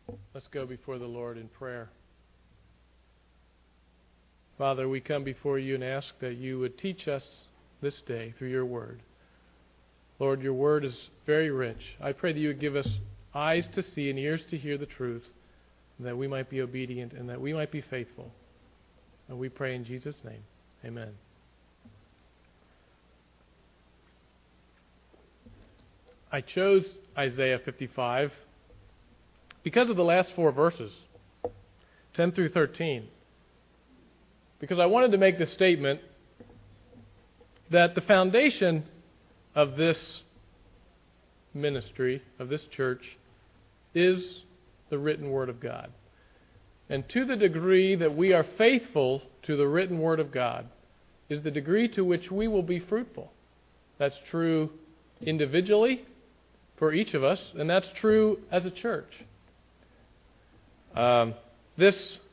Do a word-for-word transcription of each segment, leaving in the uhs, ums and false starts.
Let's go before the Lord in prayer. Father, we come before you and ask that you would teach us this day through your word. Lord, your word is very rich. I pray that you would give us eyes to see and ears to hear the truth, and that we might be obedient and that we might be faithful. And we pray in Jesus' name. Amen. I chose Isaiah fifty-five because of the last four verses, ten through thirteen. Because I wanted to make the statement that the foundation of this ministry, of this church, is the written Word of God. And to the degree that we are faithful to the written Word of God is the degree to which we will be fruitful. That's true individually for each of us, and that's true as a church. Um, this,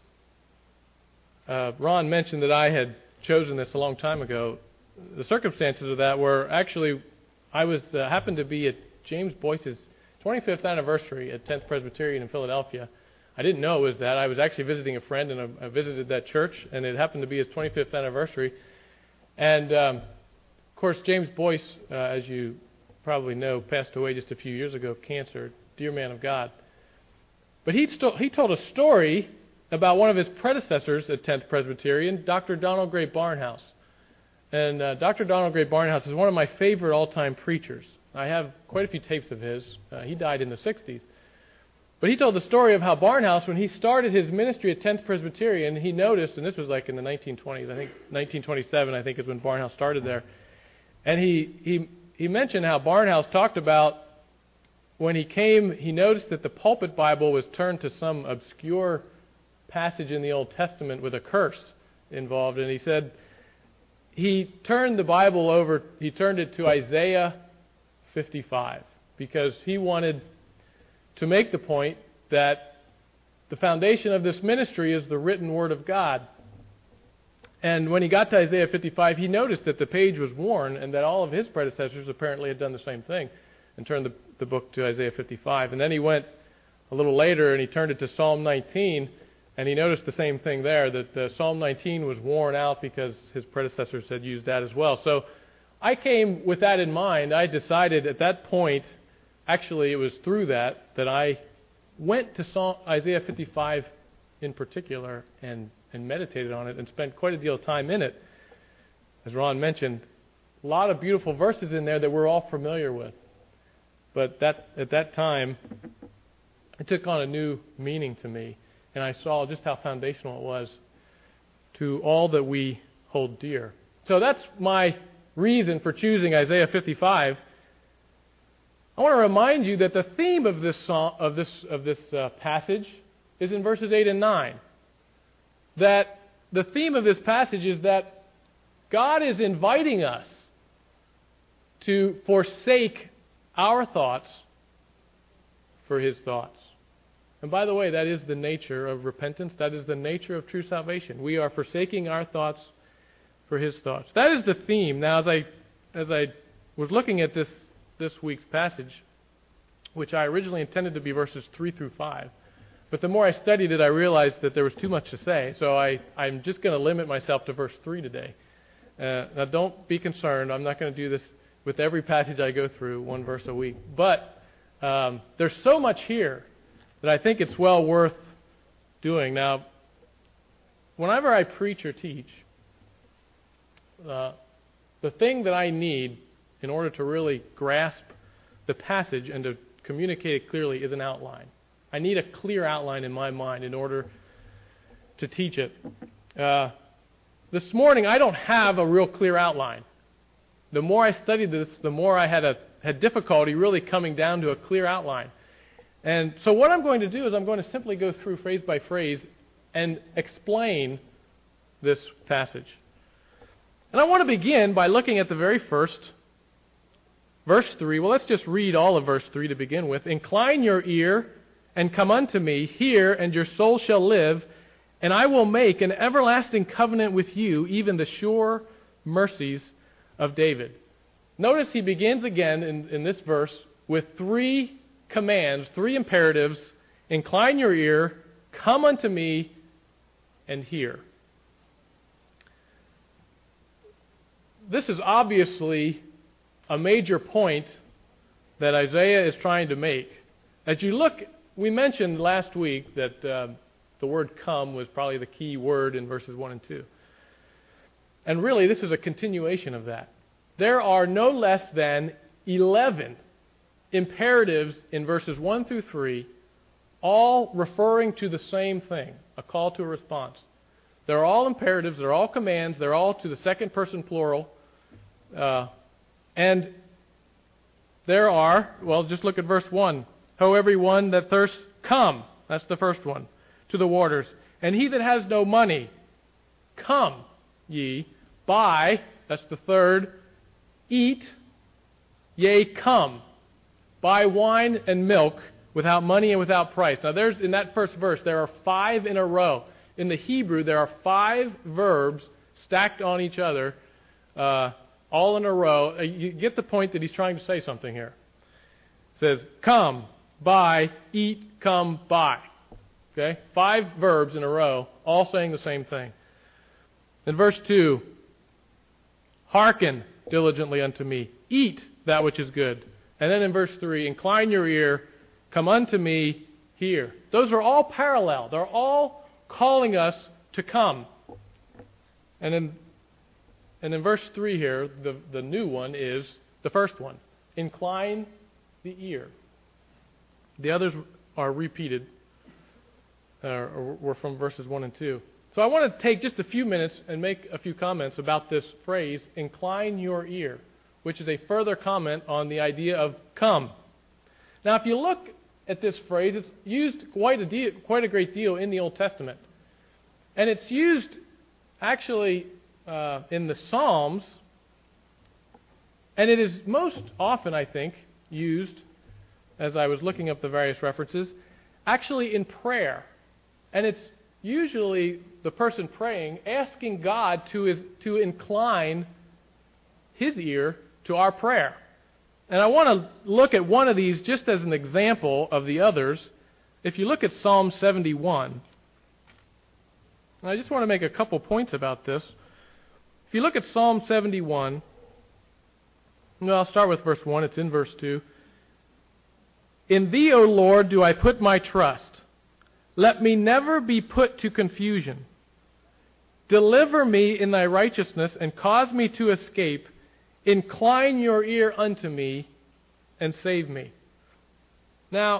uh, Ron mentioned that I had chosen this a long time ago. The circumstances of that were actually, I was uh, happened to be at James Boyce's twenty-fifth anniversary at tenth Presbyterian in Philadelphia. I didn't know it was that. I was actually visiting a friend, and I, I visited that church, and it happened to be his twenty-fifth anniversary. And, um, of course, James Boyce, uh, as you probably know, passed away just a few years ago of cancer. Dear man of God. But he st- he told a story about one of his predecessors at tenth Presbyterian, Doctor Donald Gray Barnhouse. And uh, Doctor Donald Gray Barnhouse is one of my favorite all-time preachers. I have quite a few tapes of his. Uh, he died in the sixties. But he told the story of how Barnhouse, when he started his ministry at tenth Presbyterian, he noticed, and this was like in the nineteen twenties, I think nineteen twenty-seven, I think is when Barnhouse started there. And he he he mentioned how Barnhouse talked about when he came, he noticed that the pulpit Bible was turned to some obscure passage in the Old Testament with a curse involved. And he said he turned the Bible over, he turned it to Isaiah fifty-five because he wanted to make the point that the foundation of this ministry is the written Word of God. And when he got to Isaiah fifty-five, he noticed that the page was worn and that all of his predecessors apparently had done the same thing and turned the, the book to Isaiah fifty-five. And then he went a little later and he turned it to Psalm nineteen, and he noticed the same thing there, that uh, Psalm nineteen was worn out because his predecessors had used that as well. So I came with that in mind. I decided at that point, actually it was through that, that I went to Psalm, Isaiah fifty-five in particular and, and meditated on it and spent quite a deal of time in it. As Ron mentioned, a lot of beautiful verses in there that we're all familiar with. But that at that time, it took on a new meaning to me. And I saw just how foundational it was to all that we hold dear. So that's my reason for choosing Isaiah fifty-five. I want to remind you that the theme of this song, of this of this uh, passage is in verses eight and nine. That the theme of this passage is that God is inviting us to forsake our thoughts for His thoughts. And by the way, that is the nature of repentance. That is the nature of true salvation. We are forsaking our thoughts for His thoughts. That is the theme. Now, as I as I was looking at this this week's passage, which I originally intended to be verses three through five, but the more I studied it, I realized that there was too much to say. So I I'm just going to limit myself to verse three today. Uh, now, don't be concerned. I'm not going to do this with every passage I go through, one verse a week. But um, there's so much here that I think it's well worth doing. Now, whenever I preach or teach, uh, the thing that I need in order to really grasp the passage and to communicate it clearly is an outline. I need a clear outline in my mind in order to teach it. Uh, this morning, I don't have a real clear outline. The more I studied this, the more I had a had difficulty really coming down to a clear outline. And so what I'm going to do is I'm going to simply go through phrase by phrase and explain this passage. And I want to begin by looking at the very first, verse three. Well, let's just read all of verse three to begin with. Incline your ear and come unto me, hear, and your soul shall live, and I will make an everlasting covenant with you, even the sure mercies of David. Notice he begins again in, in this verse with three commands, three imperatives incline your ear, come unto me, and hear. This is obviously a major point that Isaiah is trying to make. As you look, we mentioned last week that uh, the word come was probably the key word in verses one and two. And really, this is a continuation of that. There are no less than eleven imperatives in verses one through three, all referring to the same thing, a call to a response. They're all imperatives, they're all commands, they're all to the second person plural. Uh, and there are, well, just look at verse one. Ho, everyone that thirsts, come. That's the first one. To the waters. And he that has no money, come ye, buy. That's the third. Eat, yea, come. Buy wine and milk without money and without price. Now there's, in that first verse, there are five in a row. In the Hebrew, there are five verbs stacked on each other, uh, all in a row. You get the point that he's trying to say something here. It says, come, buy, eat, come, buy. Okay? Five verbs in a row, all saying the same thing. In verse two, hearken diligently unto me. Eat that which is good. And then in verse three, incline your ear, come unto me, hear. Those are all parallel. They're all calling us to come. And in and in verse three here, the, the new one is the first one. Incline the ear. The others are repeated, uh, or were from verses one and two. So I want to take just a few minutes and make a few comments about this phrase, incline your ear, which is a further comment on the idea of come. Now, if you look at this phrase, it's used quite a, deal, quite a great deal in the Old Testament. And it's used actually uh, in the Psalms, and it is most often, I think, used, as I was looking up the various references, actually in prayer. And it's usually the person praying asking God to, is, to incline His ear to our prayer. And I want to look at one of these just as an example of the others. If you look at Psalm seventy-one, and I just want to make a couple points about this. If you look at Psalm seventy-one, well, I'll start with verse one. It's in verse two. In Thee, O Lord, do I put my trust. Let me never be put to confusion. Deliver me in Thy righteousness and cause me to escape. Incline your ear unto me and save me. Now,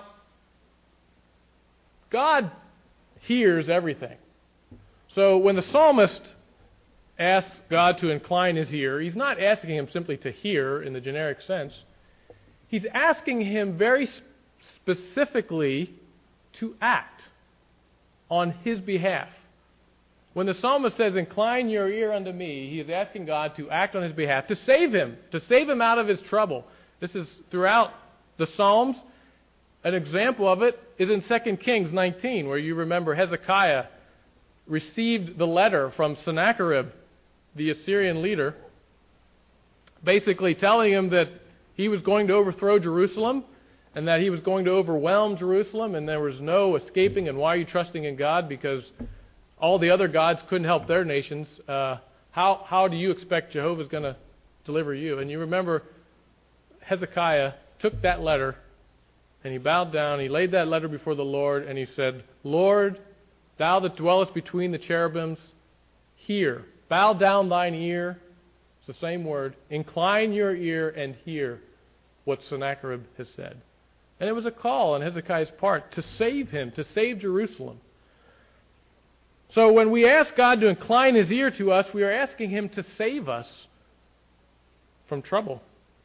God hears everything. So when the psalmist asks God to incline his ear, he's not asking him simply to hear in the generic sense. He's asking him very specifically to act on his behalf. When the psalmist says, incline your ear unto me, he is asking God to act on his behalf, to save him, to save him out of his trouble. This is throughout the Psalms. An example of it is in Second Kings nineteen, where you remember Hezekiah received the letter from Sennacherib, the Assyrian leader, basically telling him that he was going to overthrow Jerusalem and that he was going to overwhelm Jerusalem and there was no escaping, and why are you trusting in God? Because all the other gods couldn't help their nations. Uh, how, how do you expect Jehovah's going to deliver you? And you remember Hezekiah took that letter and he bowed down, he laid that letter before the Lord, and he said, Lord, Thou that dwellest between the cherubims, hear. Bow down thine ear. It's the same word. Incline your ear and hear what Sennacherib has said. And it was a call on Hezekiah's part to save him, to save Jerusalem. So when we ask God to incline His ear to us, we are asking Him to save us from trouble.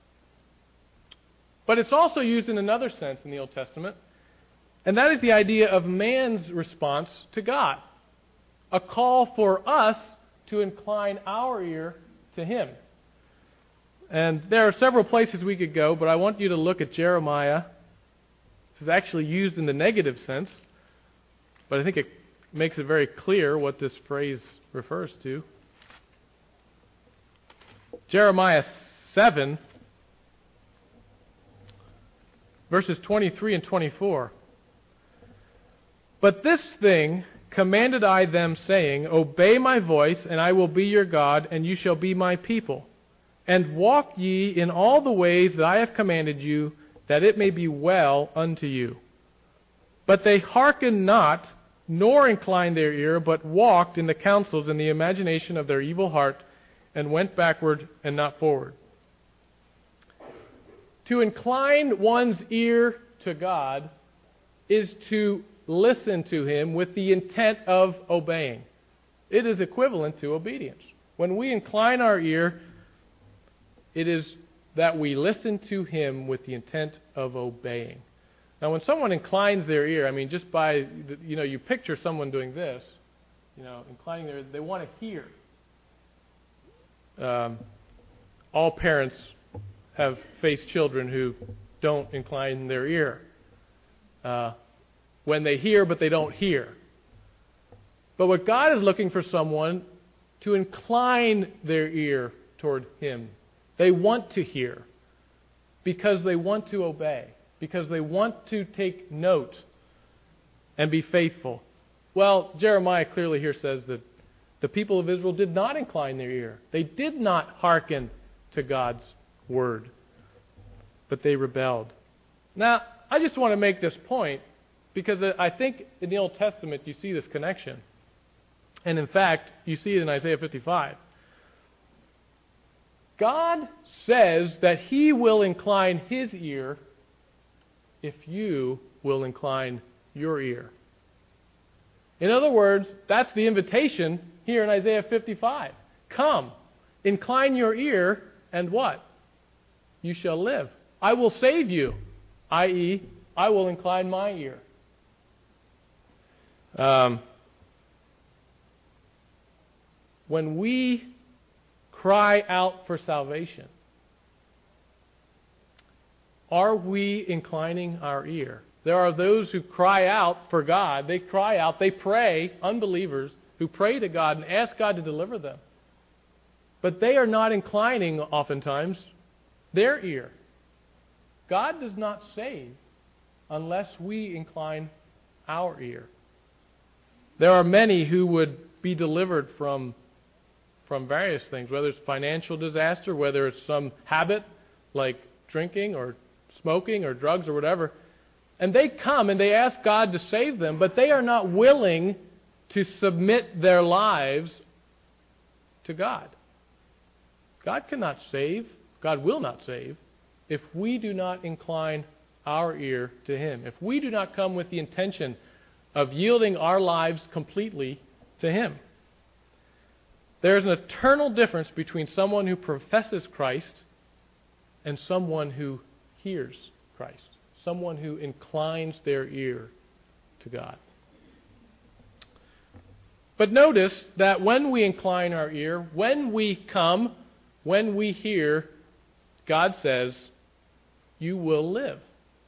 But it's also used in another sense in the Old Testament, and that is the idea of man's response to God. A call for us to incline our ear to Him. And there are several places we could go, but I want you to look at Jeremiah. This is actually used in the negative sense, but I think it makes it very clear what this phrase refers to. Jeremiah seven, verses twenty-three and twenty-four. But this thing commanded I them, saying, Obey my voice, and I will be your God, and you shall be my people. And walk ye in all the ways that I have commanded you, that it may be well unto you. But they hearkened not, nor inclined their ear, but walked in the counsels and the imagination of their evil heart, and went backward and not forward. To incline one's ear to God is to listen to Him with the intent of obeying. It is equivalent to obedience. When we incline our ear, it is that we listen to Him with the intent of obeying. Now, when someone inclines their ear, I mean, just by, you know, you picture someone doing this, you know, inclining their ear, they want to hear. Um, all parents have faced children who don't incline their ear. Uh, when they hear, but they don't hear. But what God is looking for someone to incline their ear toward Him. They want to hear because they want to obey, because they want to take note and be faithful. Well, Jeremiah clearly here says that the people of Israel did not incline their ear. They did not hearken to God's word, but they rebelled. Now, I just want to make this point because I think in the Old Testament you see this connection. And in fact, you see it in Isaiah fifty-five. God says that He will incline His ear if you will incline your ear. In other words, that's the invitation here in Isaiah fifty-five. Come, incline your ear, and what? You shall live. I will save you, that is, I will incline my ear. Um, when we cry out for salvation, are we inclining our ear? There are those who cry out for God. They cry out, they pray, unbelievers who pray to God and ask God to deliver them. But they are not inclining, oftentimes, their ear. God does not save unless we incline our ear. There are many who would be delivered from from various things, whether it's financial disaster, whether it's some habit like drinking or smoking or drugs or whatever. And they come and they ask God to save them, but they are not willing to submit their lives to God. God cannot save, God will not save, if we do not incline our ear to Him. If we do not come with the intention of yielding our lives completely to Him. There is an eternal difference between someone who professes Christ and someone who hears Christ. Someone who inclines their ear to God. But notice that when we incline our ear, when we come, when we hear, God says, you will live.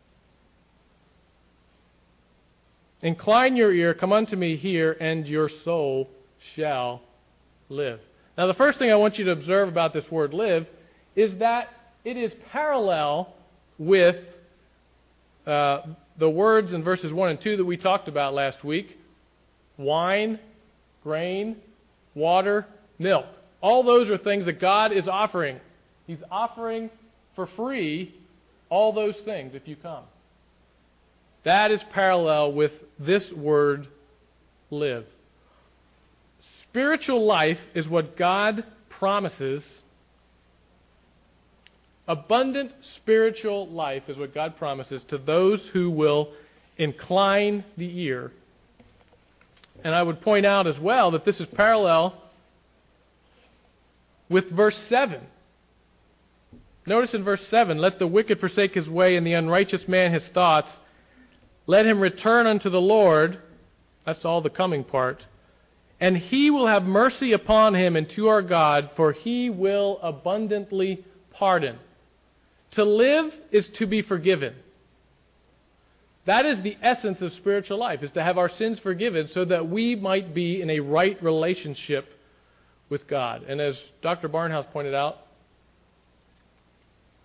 Incline your ear, come unto me here, and your soul shall live. Now, the first thing I want you to observe about this word live is that it is parallel with uh, the words in verses one and two that we talked about last week. Wine, grain, water, milk. All those are things that God is offering. He's offering for free all those things if you come. That is parallel with this word live. Spiritual life is what God promises. Abundant spiritual life is what God promises to those who will incline the ear. And I would point out as well that this is parallel with verse seven. Notice in verse seven, let the wicked forsake his way and the unrighteous man his thoughts. Let him return unto the Lord. That's all the coming part. And He will have mercy upon him and to our God, for He will abundantly pardon. To live is to be forgiven. That is the essence of spiritual life, is to have our sins forgiven so that we might be in a right relationship with God. And as Doctor Barnhouse pointed out,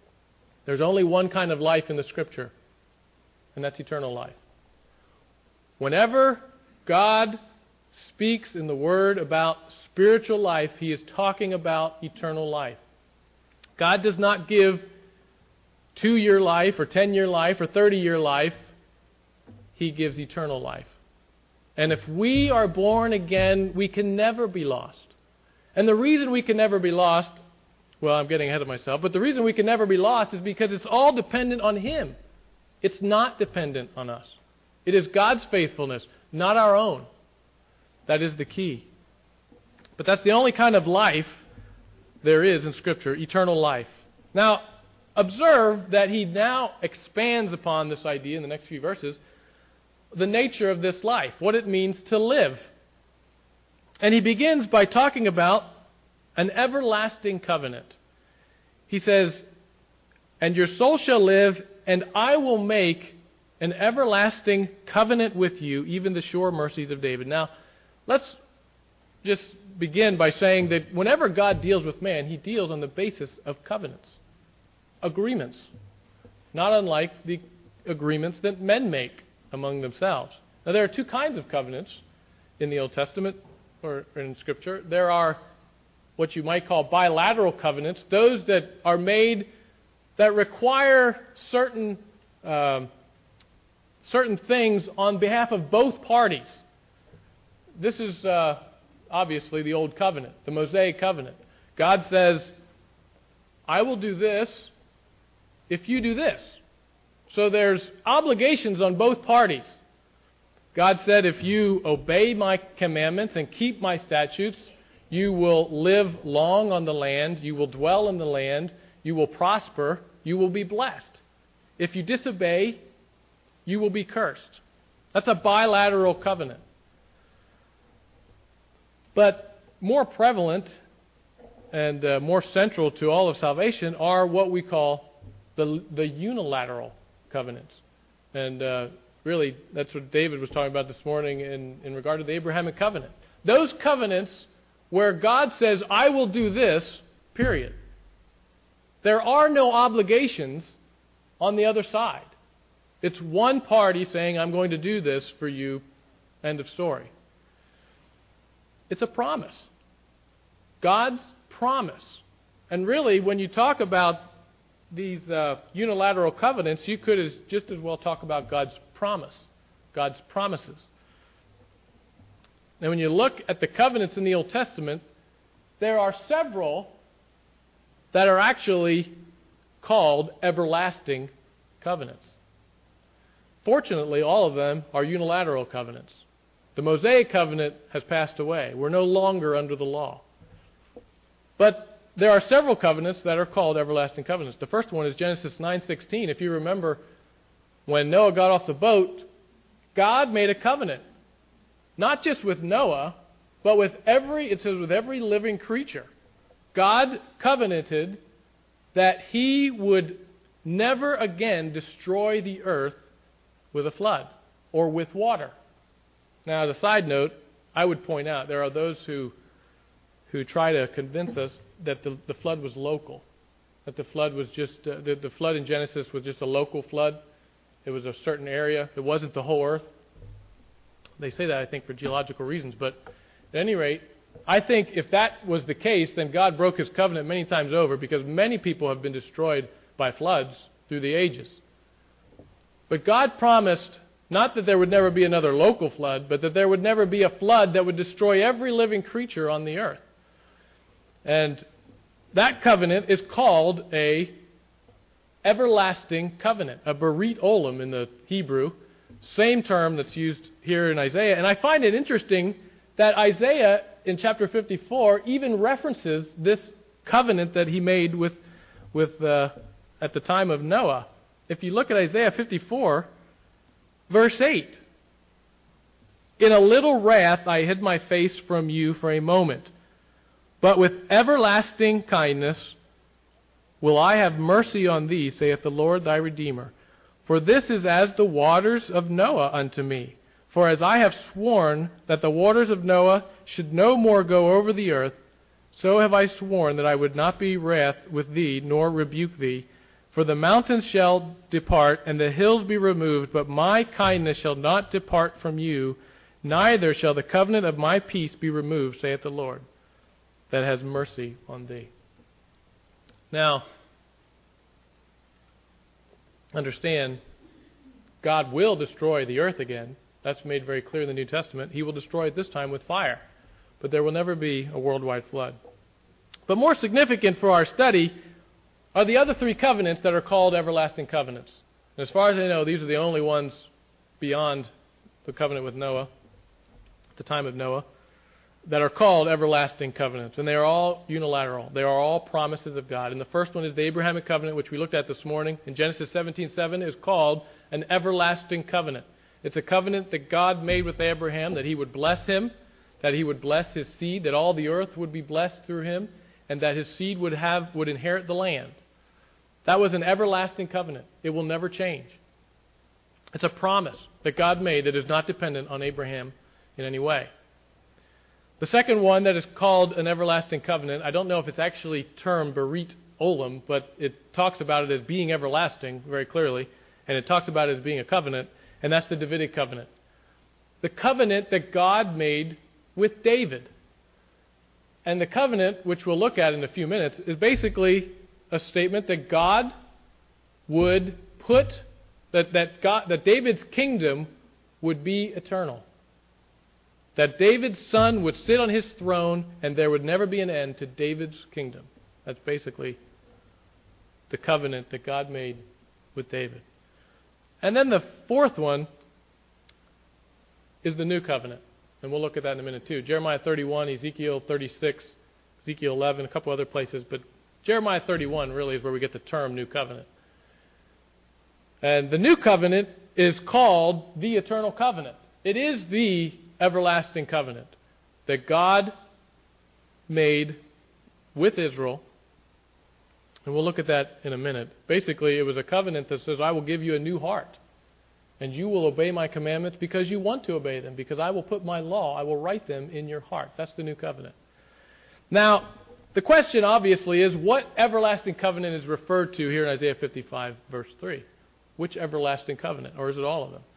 there's only one kind of life in the Scripture, and that's eternal life. Whenever God speaks in the Word about spiritual life, He is talking about eternal life. God does not give two-year life or ten-year life or thirty-year life. He gives eternal life. And if we are born again, we can never be lost. And the reason we can never be lost, well, I'm getting ahead of myself, but the reason we can never be lost is because it's all dependent on Him. It's not dependent on us. It is God's faithfulness, not our own. That is the key. But that's the only kind of life there is in Scripture, eternal life. Now, observe that he now expands upon this idea in the next few verses, the nature of this life, what it means to live. And he begins by talking about an everlasting covenant. He says, "And your soul shall live, and I will make an everlasting covenant with you, even the sure mercies of David." Now, let's just begin by saying that whenever God deals with man, He deals on the basis of covenants, agreements, not unlike the agreements that men make among themselves. Now, there are two kinds of covenants in the Old Testament or in Scripture. There are what you might call bilateral covenants, those that are made that require certain um, certain things on behalf of both parties. This is uh, obviously the Old Covenant, the Mosaic Covenant. God says, "I will do this if you do this." So there's obligations on both parties. God said, if you obey my commandments and keep my statutes, you will live long on the land, you will dwell in the land, you will prosper, you will be blessed. If you disobey, you will be cursed. That's a bilateral covenant. But more prevalent and uh, more central to all of salvation are what we call the, the unilateral covenants. And uh, really, that's what David was talking about this morning in, in regard to the Abrahamic covenant. Those covenants where God says, "I will do this," period. There are no obligations on the other side. It's one party saying, "I'm going to do this for you," end of story. It's a promise. God's promise. And really, when you talk about these uh, unilateral covenants, you could as, just as well talk about God's promise, God's promises. Now, when you look at the covenants in the Old Testament, there are several that are actually called everlasting covenants. Fortunately, all of them are unilateral covenants. The Mosaic covenant has passed away. We're no longer under the law. But there are several covenants that are called everlasting covenants. The first one is Genesis nine sixteen. If you remember, when Noah got off the boat, God made a covenant. Not just with Noah, but with every, it says, with every living creature. God covenanted that He would never again destroy the earth with a flood or with water. Now, as a side note, I would point out there are those who who try to convince us that the, the flood was local, that the flood was just uh, the, the flood in Genesis was just a local flood. It was a certain area. It wasn't the whole earth. They say that, I think, for geological reasons. But at any rate, I think if that was the case, then God broke His covenant many times over, because many people have been destroyed by floods through the ages. But God promised not that there would never be another local flood, but that there would never be a flood that would destroy every living creature on the earth. And that covenant is called a everlasting covenant, a berit olam in the Hebrew, same term that's used here in Isaiah. And I find it interesting that Isaiah in chapter fifty-four even references this covenant that he made with, with uh, at the time of Noah. If you look at Isaiah fifty-four, verse eight, "In a little wrath I hid my face from you for a moment, but with everlasting kindness will I have mercy on thee, saith the Lord thy Redeemer. For this is as the waters of Noah unto me. For as I have sworn that the waters of Noah should no more go over the earth, so have I sworn that I would not be wrath with thee, nor rebuke thee. For the mountains shall depart, and the hills be removed, but my kindness shall not depart from you, neither shall the covenant of my peace be removed, saith the Lord, that has mercy on thee. Now, understand, God will destroy the earth again. That's made very clear in the New Testament. He will destroy it this time with fire. But there will never be a worldwide flood. But more significant for our study are the other three covenants that are called everlasting covenants. And as far as I know, these are the only ones beyond the covenant with Noah, at the time of Noah, that are called everlasting covenants. And they are all unilateral. They are all promises of God. And the first one is the Abrahamic covenant, which we looked at this morning. In Genesis seventeen seven is called an everlasting covenant. It's a covenant that God made with Abraham, that he would bless him, that he would bless his seed, that all the earth would be blessed through him, and that his seed would have would inherit the land. That was an everlasting covenant. It will never change. It's a promise that God made that is not dependent on Abraham in any way. The second one that is called an everlasting covenant, I don't know if it's actually termed Berit Olam, but it talks about it as being everlasting very clearly, and it talks about it as being a covenant, and that's the Davidic covenant. The covenant that God made with David. And the covenant, which we'll look at in a few minutes, is basically a statement that God would put, that, that, God, that David's kingdom would be eternal. That David's son would sit on his throne and there would never be an end to David's kingdom. That's basically the covenant that God made with David. And then the fourth one is the new covenant. And we'll look at that in a minute too. Jeremiah thirty-one, Ezekiel thirty-six, Ezekiel eleven, a couple other places. But Jeremiah thirty-one really is where we get the term new covenant. And the new covenant is called the eternal covenant. It is the everlasting covenant that God made with Israel. And we'll look at that in a minute. Basically, it was a covenant that says, I will give you a new heart. And you will obey my commandments because you want to obey them. Because I will put my law, I will write them in your heart. That's the new covenant. Now, the question obviously is, what everlasting covenant is referred to here in Isaiah fifty-five, verse three? Which everlasting covenant? Or is it all of them?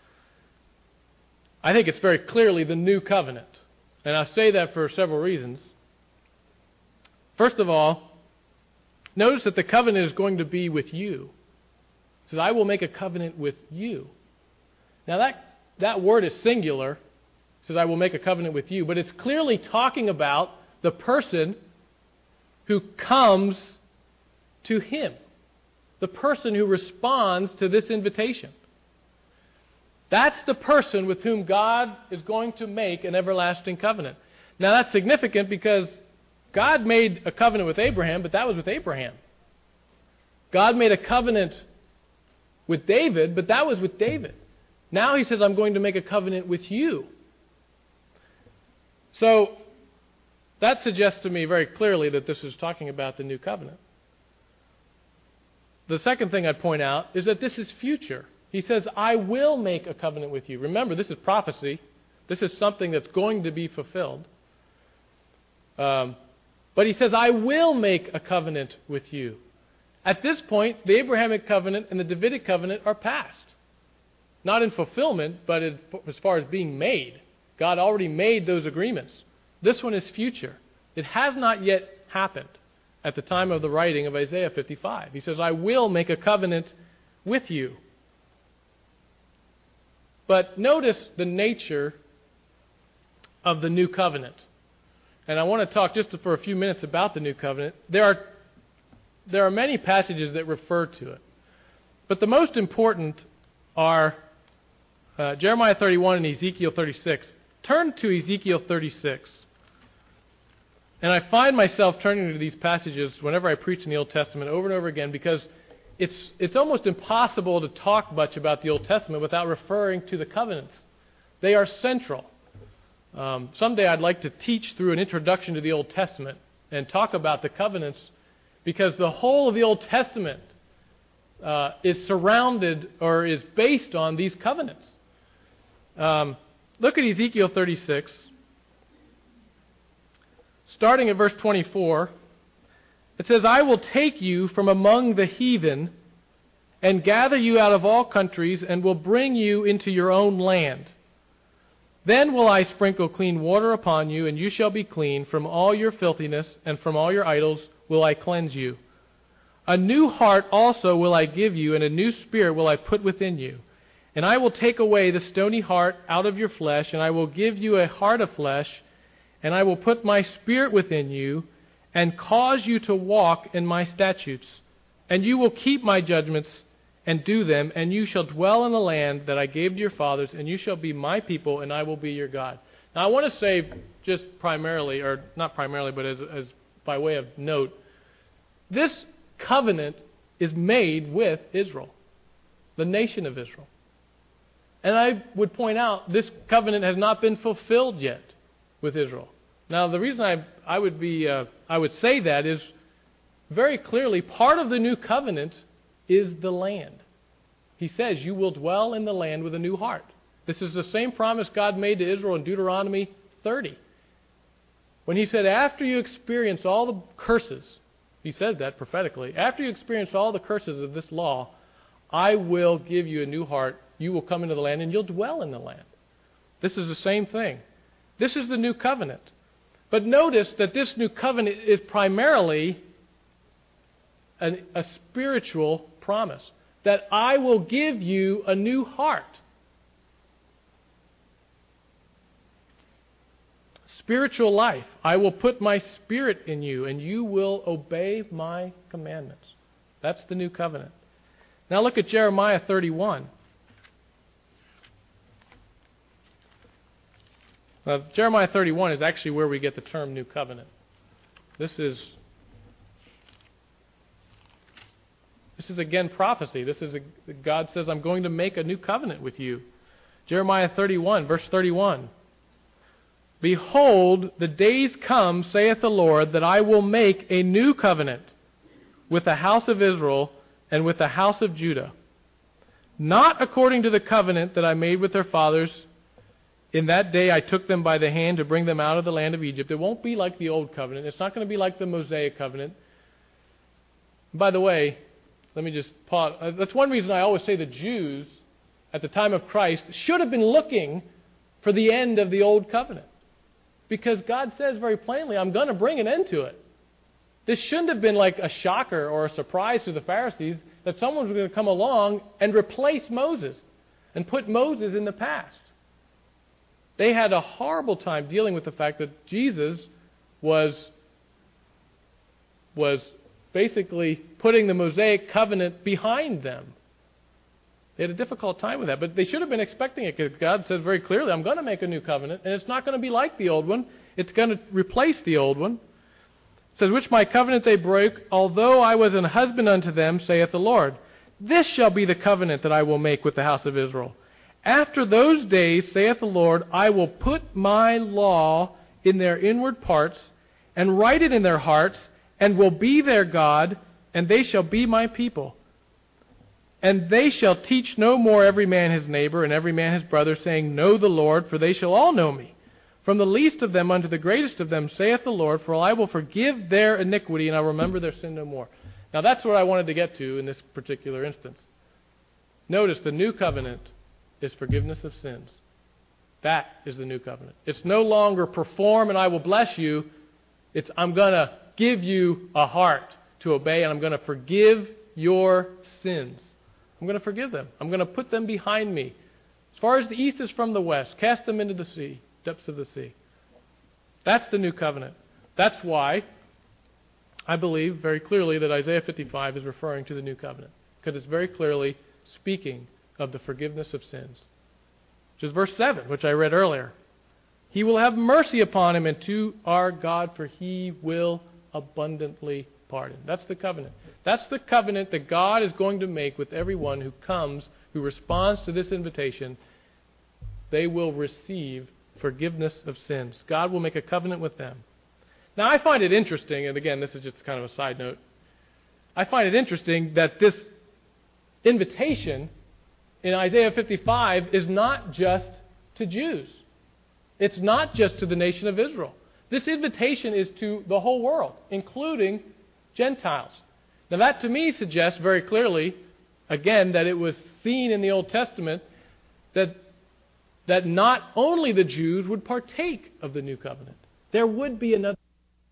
I think it's very clearly the new covenant. And I say that for several reasons. First of all, notice that the covenant is going to be with you. It says, I will make a covenant with you. Now that, that word is singular. It says, I will make a covenant with you. But it's clearly talking about the person who comes to him. The person who responds to this invitation. That's the person with whom God is going to make an everlasting covenant. Now that's significant because God made a covenant with Abraham, but that was with Abraham. God made a covenant with David, but that was with David. Now he says, I'm going to make a covenant with you. So that suggests to me very clearly that this is talking about the new covenant. The second thing I'd point out is that this is future. He says, I will make a covenant with you. Remember, this is prophecy. This is something that's going to be fulfilled. Um, but he says, I will make a covenant with you. At this point, the Abrahamic covenant and the Davidic covenant are past. Not in fulfillment, but as far as being made. God already made those agreements. This one is future. It has not yet happened at the time of the writing of Isaiah fifty-five. He says, I will make a covenant with you. But notice the nature of the new covenant. And I want to talk just for a few minutes about the new covenant. There are, there are many passages that refer to it. But the most important are uh, Jeremiah thirty-one and Ezekiel thirty-six. Turn to Ezekiel thirty-six. And I find myself turning to these passages whenever I preach in the Old Testament over and over again because it's it's almost impossible to talk much about the Old Testament without referring to the covenants. They are central. Um, someday I'd like to teach through an introduction to the Old Testament and talk about the covenants because the whole of the Old Testament uh, is surrounded or is based on these covenants. Um, look at Ezekiel thirty-six. Starting at verse twenty-four, It says, I will take you from among the heathen and gather you out of all countries and will bring you into your own land. Then will I sprinkle clean water upon you, and you shall be clean. From all your filthiness and from all your idols will I cleanse you. A new heart also will I give you, and a new spirit will I put within you. And I will take away the stony heart out of your flesh, and I will give you a heart of flesh, and I will put my spirit within you, and cause you to walk in my statutes. And you will keep my judgments and do them, and you shall dwell in the land that I gave to your fathers, and you shall be my people, and I will be your God. Now I want to say just primarily, or not primarily, but as, as by way of note, this covenant is made with Israel, the nation of Israel. And I would point out, this covenant has not been fulfilled yet with Israel. Now the reason I, I would be, uh, I would say that is very clearly part of the new covenant is the land. He says, you will dwell in the land with a new heart. This is the same promise God made to Israel in Deuteronomy thirty. When he said, after you experience all the curses, he says that prophetically, after you experience all the curses of this law, I will give you a new heart. You will come into the land and you'll dwell in the land. This is the same thing. This is the new covenant. But notice that this new covenant is primarily an, a spiritual promise. That I will give you a new heart. Spiritual life. I will put my spirit in you and you will obey my commandments. That's the new covenant. Now look at Jeremiah thirty-one. Now, Jeremiah thirty-one is actually where we get the term new covenant. This is This is again prophecy. This is a, God says, I'm going to make a new covenant with you. Jeremiah thirty-one, verse thirty-one. Behold, the days come, saith the Lord, that I will make a new covenant with the house of Israel and with the house of Judah. Not according to the covenant that I made with their fathers. In that day I took them by the hand to bring them out of the land of Egypt. It won't be like the old covenant. It's not going to be like the Mosaic covenant. By the way, let me just pause. That's one reason I always say the Jews at the time of Christ should have been looking for the end of the old covenant. Because God says very plainly, I'm going to bring an end to it. This shouldn't have been like a shocker or a surprise to the Pharisees that someone was going to come along and replace Moses and put Moses in the past. They had a horrible time dealing with the fact that Jesus was, was basically putting the Mosaic covenant behind them. They had a difficult time with that, but they should have been expecting it because God says very clearly, I'm going to make a new covenant, and it's not going to be like the old one. It's going to replace the old one. It says, which my covenant they broke, although I was an husband unto them, saith the Lord. This shall be the covenant that I will make with the house of Israel. After those days, saith the Lord, I will put my law in their inward parts, and write it in their hearts, and will be their God, and they shall be my people. And they shall teach no more every man his neighbor, and every man his brother, saying, Know the Lord, for they shall all know me. From the least of them unto the greatest of them, saith the Lord, for I will forgive their iniquity, and I will remember their sin no more. Now that's what I wanted to get to in this particular instance. Notice the new covenant is forgiveness of sins. That is the new covenant. It's no longer perform and I will bless you. It's I'm going to give you a heart to obey, and I'm going to forgive your sins. I'm going to forgive them. I'm going to put them behind me. As far as the east is from the west, cast them into the sea, depths of the sea. That's the new covenant. That's why I believe very clearly that Isaiah fifty-five is referring to the new covenant, because it's very clearly speaking of the forgiveness of sins. Which is verse seven, which I read earlier. He will have mercy upon him, and to our God, for he will abundantly pardon. That's the covenant. That's the covenant that God is going to make with everyone who comes, who responds to this invitation. They will receive forgiveness of sins. God will make a covenant with them. Now, I find it interesting, and again, this is just kind of a side note. I find it interesting that this invitation in Isaiah fifty-five is not just to Jews. It's not just to the nation of Israel. This invitation is to the whole world, including Gentiles. Now that to me suggests very clearly, again, that it was seen in the Old Testament that, that not only the Jews would partake of the new covenant. There would be another.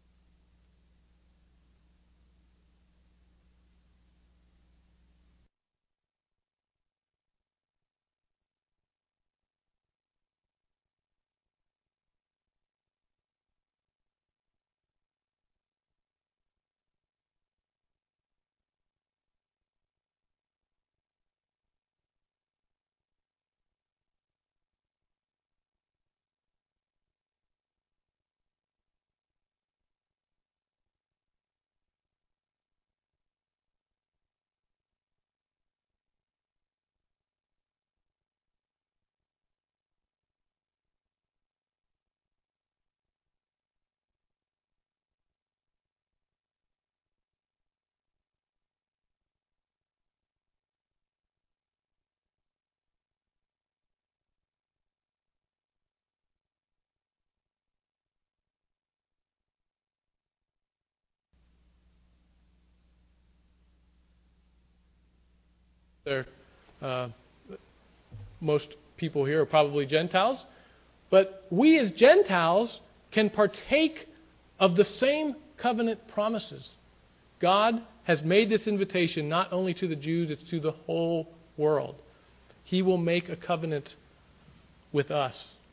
There, uh, most people here are probably Gentiles, but we as Gentiles can partake of the same covenant promises. God has made this invitation not only to the Jews, it's to the whole world. He will make a covenant with us.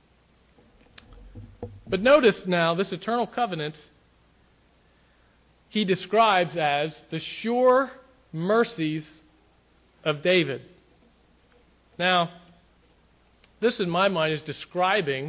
But notice now, this eternal covenant, he describes as the sure mercies of David. Now, this in my mind is describing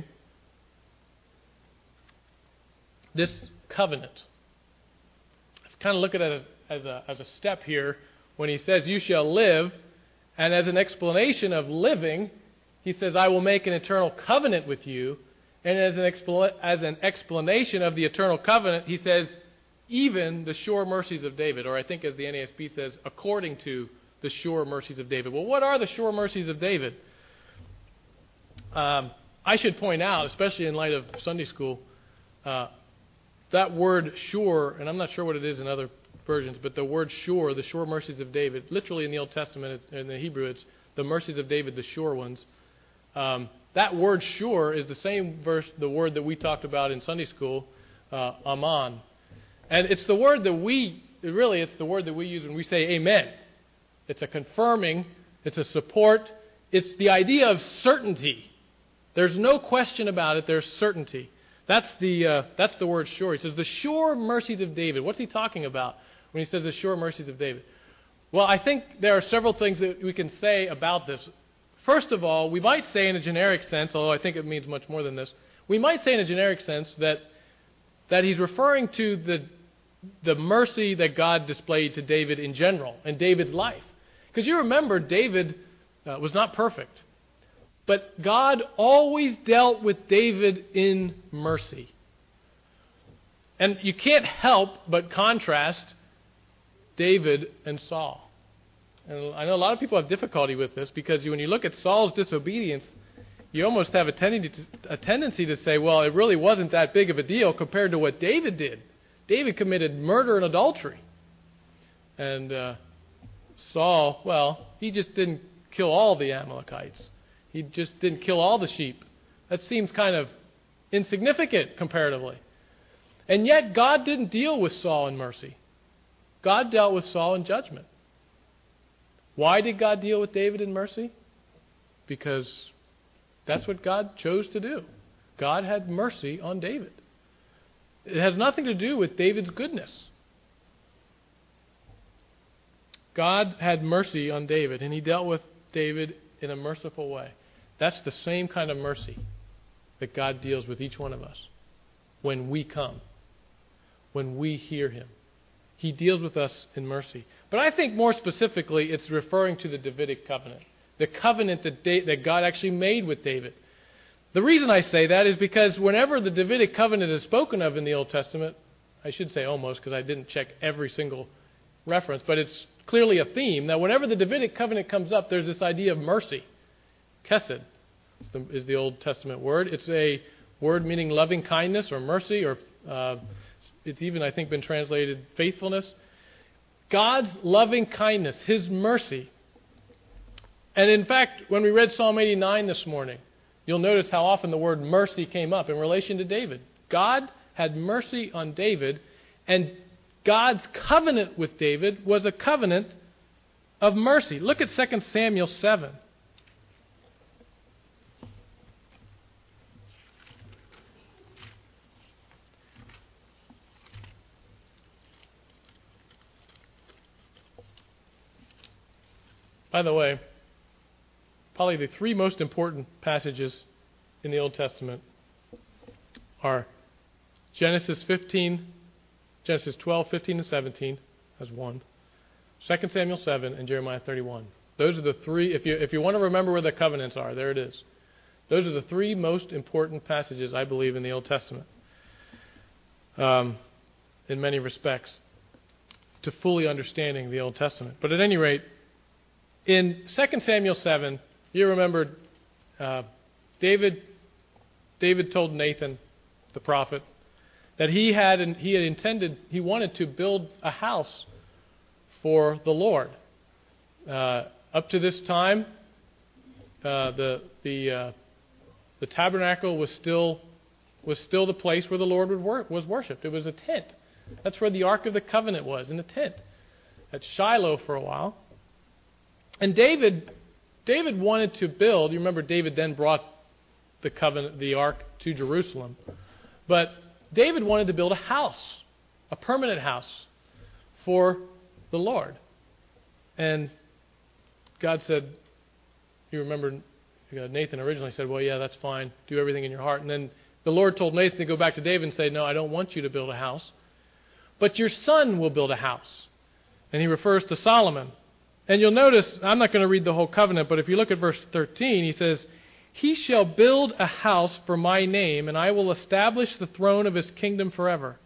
this covenant. I kind of look at it as, as, a, as a step here when he says, you shall live, and as an explanation of living, he says, I will make an eternal covenant with you, and as an, expl- as an explanation of the eternal covenant, he says, even the sure mercies of David, or I think as the N A S B says, according to the sure mercies of David. Well, what are the sure mercies of David? Um, I should point out, especially in light of Sunday school, uh, that word sure, and I'm not sure what it is in other versions, but the word sure, the sure mercies of David, literally in the Old Testament, in the Hebrew, it's the mercies of David, the sure ones. Um, that word sure is the same verse, the word that we talked about in Sunday school, uh, aman. And it's the word that we, really, it's the word that we use when we say amen. It's a confirming, it's a support, it's the idea of certainty. There's no question about it, there's certainty. That's the uh, that's the word sure. He says, the sure mercies of David. What's he talking about when he says the sure mercies of David? Well, I think there are several things that we can say about this. First of all, we might say in a generic sense, although I think it means much more than this, we might say in a generic sense that that he's referring to the the mercy that God displayed to David in general, in David's life. Because you remember, David uh, was not perfect. But God always dealt with David in mercy. And you can't help but contrast David and Saul. And I know a lot of people have difficulty with this because when you look at Saul's disobedience, you almost have a tendency to, a tendency to say, well, it really wasn't that big of a deal compared to what David did. David committed murder and adultery. And uh, Saul, well, he just didn't kill all the Amalekites. He just didn't kill all the sheep. That seems kind of insignificant comparatively. And yet God didn't deal with Saul in mercy. God dealt with Saul in judgment. Why did God deal with David in mercy? Because that's what God chose to do. God had mercy on David. It has nothing to do with David's goodness. God had mercy on David, and he dealt with David in a merciful way. That's the same kind of mercy that God deals with each one of us when we come, when we hear him. He deals with us in mercy. But I think more specifically, it's referring to the Davidic covenant, the covenant that, da- that God actually made with David. The reason I say that is because whenever the Davidic covenant is spoken of in the Old Testament, I should say almost because I didn't check every single reference, but it's clearly a theme that whenever the Davidic covenant comes up, there's this idea of mercy. Chesed is the, is the Old Testament word. It's a word meaning loving kindness or mercy, or uh, it's even, I think, been translated faithfulness. God's loving kindness, His mercy. And in fact, when we read Psalm eighty-nine this morning, you'll notice how often the word mercy came up in relation to David. God had mercy on David, and God's covenant with David was a covenant of mercy. Look at Second Samuel seven. By the way, probably the three most important passages in the Old Testament are Genesis fifteen, Genesis twelve, fifteen, and seventeen as one, Second Samuel seven, and Jeremiah thirty-one. Those are the three, if you if you want to remember where the covenants are, there it is. Those are the three most important passages, I believe, in the Old Testament, um, in many respects, to fully understanding the Old Testament. But at any rate, in Second Samuel seven, you remember uh, David. David told Nathan, the prophet, that he had he had intended he wanted to build a house for the Lord. Uh, up to this time, uh, the the uh, the tabernacle was still was still the place where the Lord would wor- was worshipped. It was a tent. That's where the Ark of the Covenant was, in a tent at Shiloh for a while. And David, David wanted to build. You remember, David then brought the covenant, the ark, to Jerusalem. But David wanted to build a house, a permanent house, for the Lord. And God said, you remember, Nathan originally said, "Well, yeah, that's fine. Do everything in your heart." And then the Lord told Nathan to go back to David and say, "No, I don't want you to build a house, but your son will build a house." And he refers to Solomon. And you'll notice, I'm not going to read the whole covenant, but if you look at verse thirteen, he says, "He shall build a house for my name, and I will establish the throne of his kingdom forever.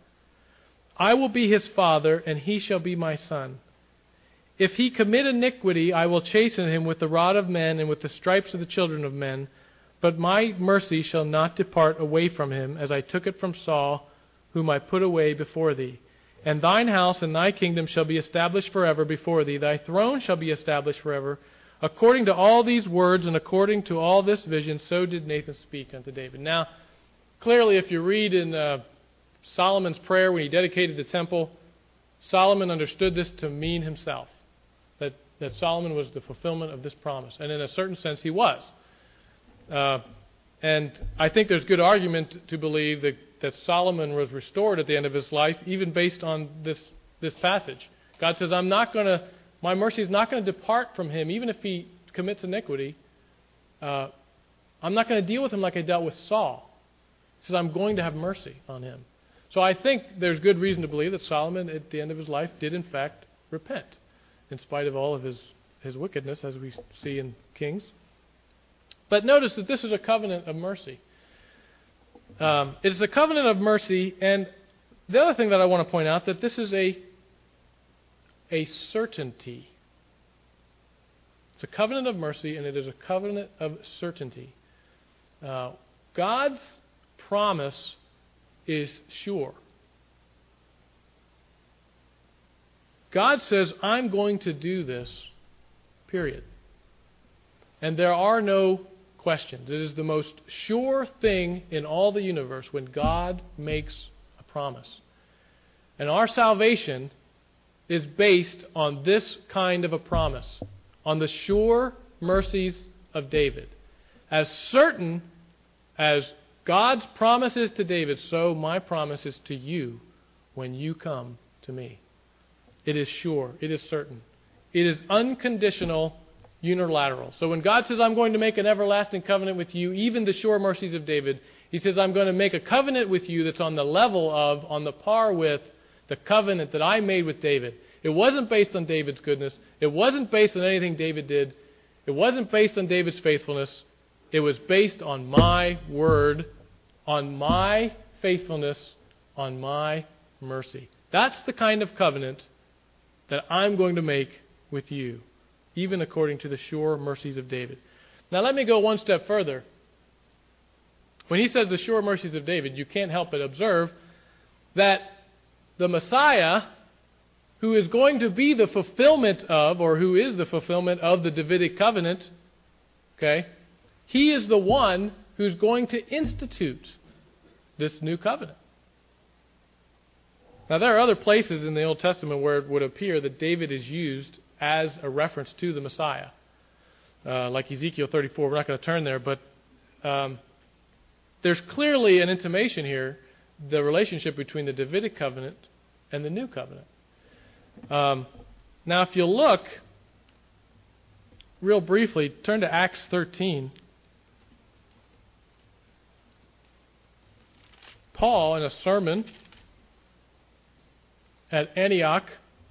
I will be his father, and he shall be my son. If he commit iniquity, I will chasten him with the rod of men and with the stripes of the children of men. But my mercy shall not depart away from him, as I took it from Saul, whom I put away before thee. And thine house and thy kingdom shall be established forever before thee. Thy throne shall be established forever. According to all these words and according to all this vision, so did Nathan speak unto David." Now, clearly, if you read in uh, Solomon's prayer when he dedicated the temple, Solomon understood this to mean himself, that, that Solomon was the fulfillment of this promise. And in a certain sense, he was. Uh, and I think there's good argument to believe that, that Solomon was restored at the end of his life, even based on this, this passage. God says, I'm not going to, my mercy is not going to depart from him, even if he commits iniquity. Uh, I'm not going to deal with him like I dealt with Saul. He says, I'm going to have mercy on him. So I think there's good reason to believe that Solomon, at the end of his life, did in fact repent, in spite of all of his, his wickedness, as we see in Kings. But notice that this is a covenant of mercy. Um, it's a covenant of mercy, and the other thing that I want to point out, that this is a, a certainty. It's a covenant of mercy, and it is a covenant of certainty. Uh, God's promise is sure. God says, I'm going to do this, period. And there are no questions. It is the most sure thing in all the universe when God makes a promise. And our salvation is based on this kind of a promise, on the sure mercies of David. As certain as God's promise is to David, so my promise is to you when you come to me. It is sure. It is certain. It is unconditional, unilateral. So when God says, I'm going to make an everlasting covenant with you, even the sure mercies of David, He says, I'm going to make a covenant with you that's on the level of, on the par with, the covenant that I made with David. It wasn't based on David's goodness. It wasn't based on anything David did. It wasn't based on David's faithfulness. It was based on my word, on my faithfulness, on my mercy. That's the kind of covenant that I'm going to make with you, even according to the sure mercies of David. Now let me go one step further. When he says the sure mercies of David, you can't help but observe that the Messiah who is going to be the fulfillment of, or who is the fulfillment of the Davidic covenant, okay, he is the one who's going to institute this new covenant. Now, there are other places in the Old Testament where it would appear that David is used as a reference to the Messiah. Uh, like Ezekiel thirty-four, we're not going to turn there, but um, there's clearly an intimation here, the relationship between the Davidic covenant and the new covenant. Um, now, if you look real briefly, turn to Acts thirteen. Paul, in a sermon at Antioch,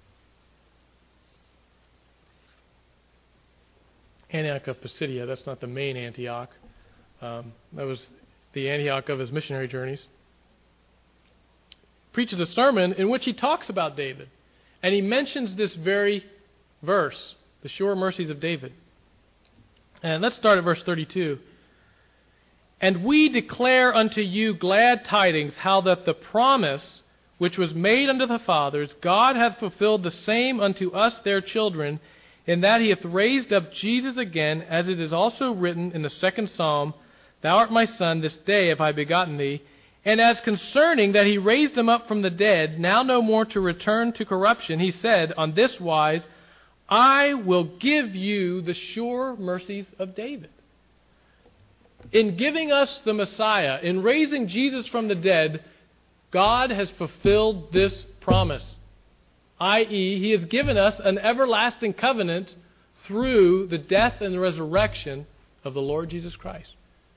Antioch of Pisidia, that's not the main Antioch. Um, that was the Antioch of his missionary journeys. Preaches a sermon in which he talks about David. And he mentions this very verse, the sure mercies of David. And let's start at verse thirty-two. And we declare unto you glad tidings, how that the promise which was made unto the fathers, God hath fulfilled the same unto us their children, in that he hath raised up Jesus again, as it is also written in the second psalm, Thou art my son, this day have I begotten thee. And as concerning that he raised them up from the dead, now no more to return to corruption, he said, on this wise, I will give you the sure mercies of David. In giving us the Messiah, in raising Jesus from the dead, God has fulfilled this promise. that is, he has given us an everlasting covenant through the death and the resurrection of the Lord Jesus Christ.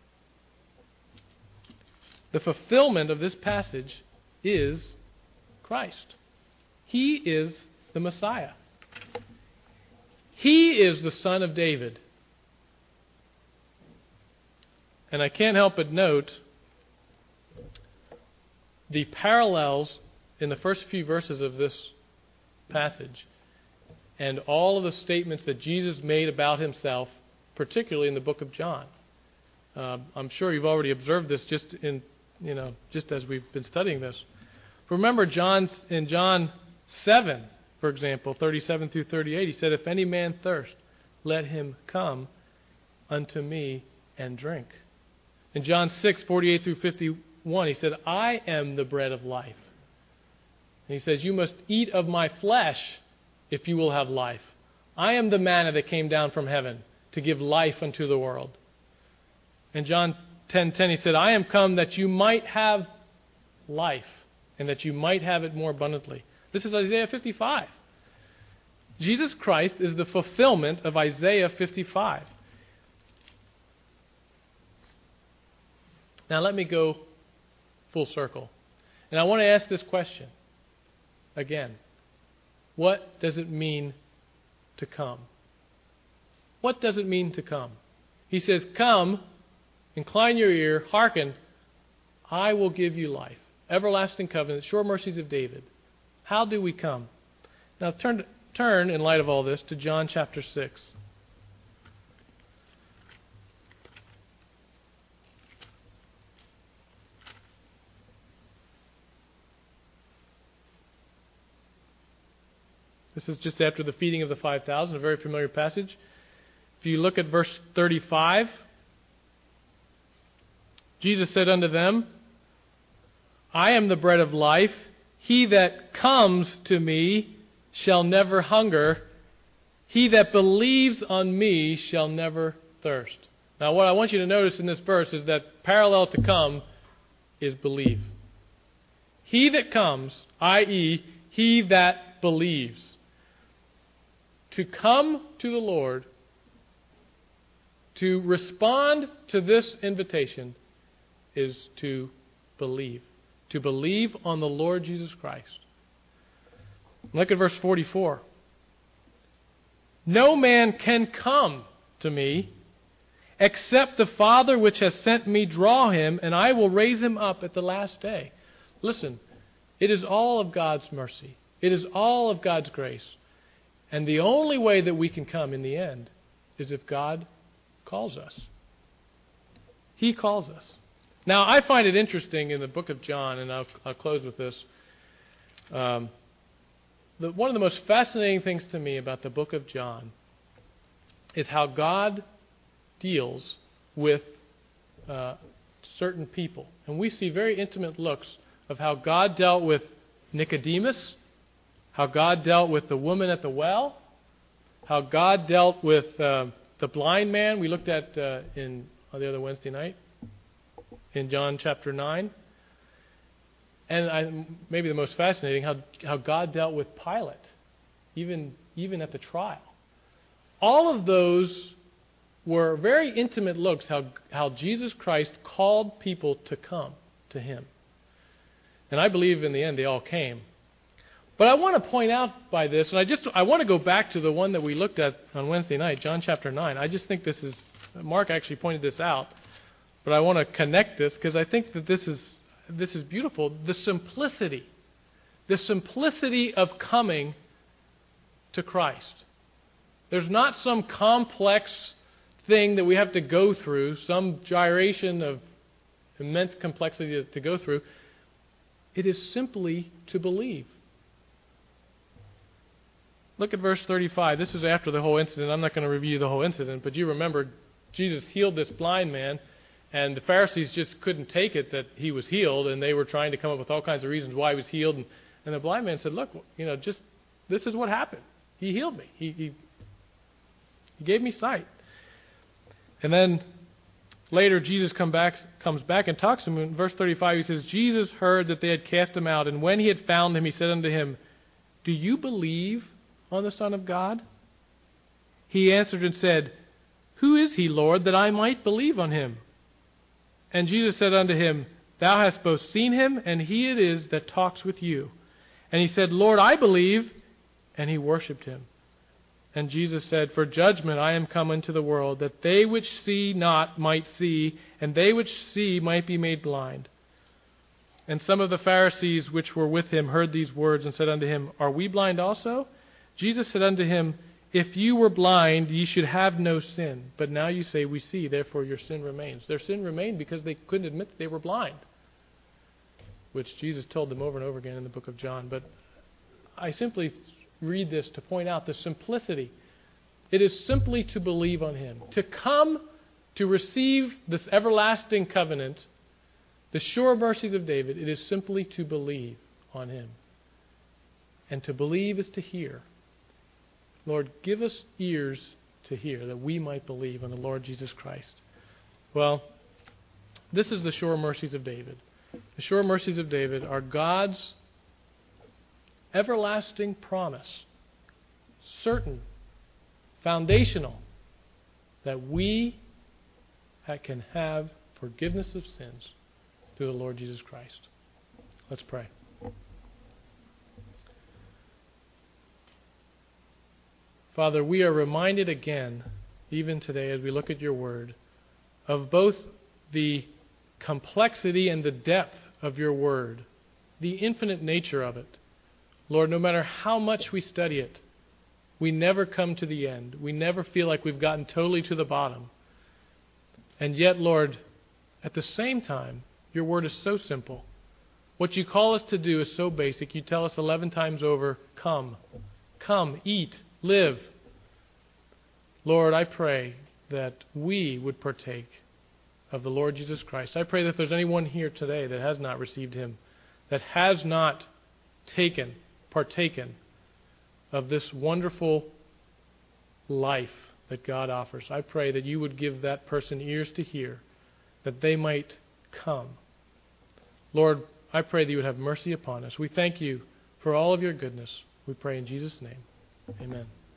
The fulfillment of this passage is Christ. He is the Messiah. He is the Son of David. And I can't help but note the parallels in the first few verses of this passage and all of the statements that Jesus made about himself, particularly in the book of John. Uh, I'm sure you've already observed this just in, you know, just as we've been studying this. Remember John in John seven, for example, thirty-seven through thirty-eight, he said, If any man thirst, let him come unto me and drink. In John six, forty-eight through fifty-one, he said, I am the bread of life. And he says, you must eat of my flesh if you will have life. I am the manna that came down from heaven to give life unto the world. In John ten ten, he said, I am come that you might have life and that you might have it more abundantly. This is Isaiah fifty-five. Jesus Christ is the fulfillment of Isaiah fifty-five. Now let me go full circle. And I want to ask this question again. What does it mean to come? What does it mean to come? He says, come, incline your ear, hearken, I will give you life. Everlasting covenant, sure mercies of David. How do we come? Now turn, turn in light of all this to John chapter six. This is just after the feeding of the five thousand, a very familiar passage. If you look at verse thirty-five, Jesus said unto them, I am the bread of life. He that comes to me shall never hunger. He that believes on me shall never thirst. Now what I want you to notice in this verse is that parallel to come is believe. He that comes, that is, he that believes. To come to the Lord, to respond to this invitation, is to believe. To believe on the Lord Jesus Christ. Look at verse forty-four. No man can come to me except the Father which has sent me draw him, and I will raise him up at the last day. Listen, it is all of God's mercy. It is all of God's grace. And the only way that we can come in the end is if God calls us. He calls us. Now, I find it interesting in the book of John, and I'll, I'll close with this. Um, the, one of the most fascinating things to me about the book of John is how God deals with uh, certain people. And we see very intimate looks of how God dealt with Nicodemus, how God dealt with the woman at the well, how God dealt with uh, the blind man we looked at uh, in uh, the other Wednesday night in John chapter nine. And I, maybe the most fascinating, how, how God dealt with Pilate, even, even at the trial. All of those were very intimate looks how, how Jesus Christ called people to come to Him. And I believe in the end they all came. But I want to point out by this, and I just I want to go back to the one that we looked at on Wednesday night, John chapter nine. I just think this is, Mark actually pointed this out, but I want to connect this because I think that this is this is beautiful. The simplicity, the simplicity of coming to Christ. There's not some complex thing that we have to go through, some gyration of immense complexity to, to go through. It is simply to believe. Look at verse thirty-five. This is after the whole incident. I'm not going to review the whole incident, but you remember Jesus healed this blind man, and the Pharisees just couldn't take it that he was healed, and they were trying to come up with all kinds of reasons why he was healed. And, and the blind man said, look, you know, just this is what happened. He healed me. He, he, he gave me sight. And then later Jesus come back, comes back and talks to him. In verse thirty-five, he says, Jesus heard that they had cast him out, and when he had found him, he said unto him, do you believe on the Son of God? He answered and said, who is he, Lord, that I might believe on him? And Jesus said unto him, thou hast both seen him, and he it is that talks with you. And he said, Lord, I believe. And he worshipped him. And Jesus said, for judgment I am come into the world, that they which see not might see, and they which see might be made blind. And some of the Pharisees which were with him heard these words, and said unto him, are we blind also? Jesus said unto him, if you were blind, ye should have no sin. But now you say, we see, therefore your sin remains. Their sin remained because they couldn't admit that they were blind, which Jesus told them over and over again in the book of John. But I simply read this to point out the simplicity. It is simply to believe on Him. To come to receive this everlasting covenant, the sure mercies of David, it is simply to believe on Him. And to believe is to hear. Lord, give us ears to hear, that we might believe on the Lord Jesus Christ. Well, this is the sure mercies of David. The sure mercies of David are God's everlasting promise, certain, foundational, that we can have forgiveness of sins through the Lord Jesus Christ. Let's pray. Father, we are reminded again, even today as we look at your word, of both the complexity and the depth of your word, the infinite nature of it. Lord, no matter how much we study it, we never come to the end. We never feel like we've gotten totally to the bottom. And yet, Lord, at the same time, your word is so simple. What you call us to do is so basic. You tell us eleven times over, come, come, eat, live. Lord, I pray that we would partake of the Lord Jesus Christ. I pray that if there's anyone here today that has not received Him, that has not taken, partaken of this wonderful life that God offers, I pray that you would give that person ears to hear, that they might come. Lord, I pray that you would have mercy upon us. We thank you for all of your goodness. We pray in Jesus' name. Amen.